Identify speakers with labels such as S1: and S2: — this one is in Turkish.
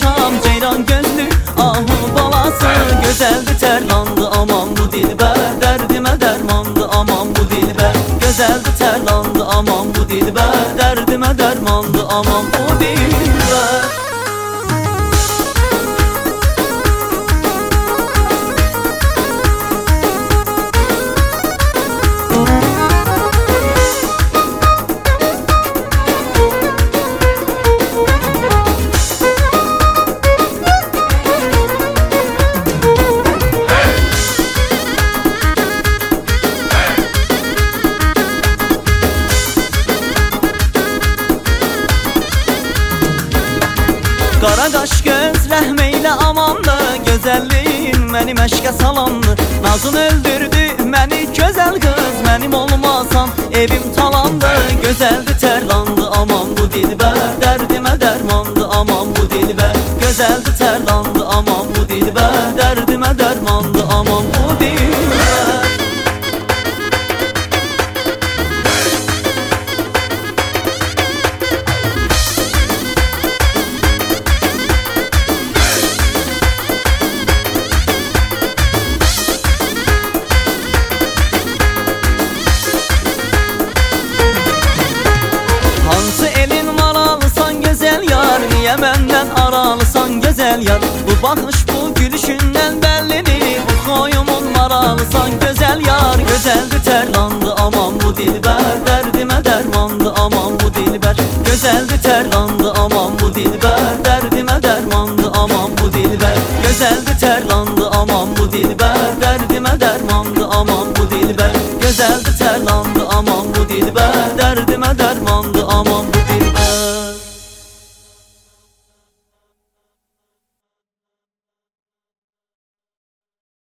S1: akşam ceyran gözlü ahu balası. Gözeldi terlandı aman bu dilber, derdime dermandı aman bu dilber. Gözeldi terlandı aman bu dilber, derdime dermandı aman bu dilber. Qara qaş göz rəhmeylə amandı, gözəlliyin məni məşqə salandı. Nazın öldürdü məni gözəl qız, mənim olmasan evim talandı. Gözəldi tərlandı aman bu dilbər, dərdimə dərmandı aman bu dilbər. Gözəldi tərlandı aman bu dilbər, dərdimə dərmandı aman bu dilbər. Niye benden aralısan güzel yar? Bu bakış bu gülüşünden bellidir. Bu koyumun maralısan güzel yar. Gözeldi terlandı aman bu dilber, derdime dermandı aman bu dilber. Gözeldi terlandı aman bu dilber, derdime dermandı aman bu dilber. Gözeldi terlandı aman bu dilber, derdime dermandı aman bu dilber. Gözeldi terlandı aman bu dilber.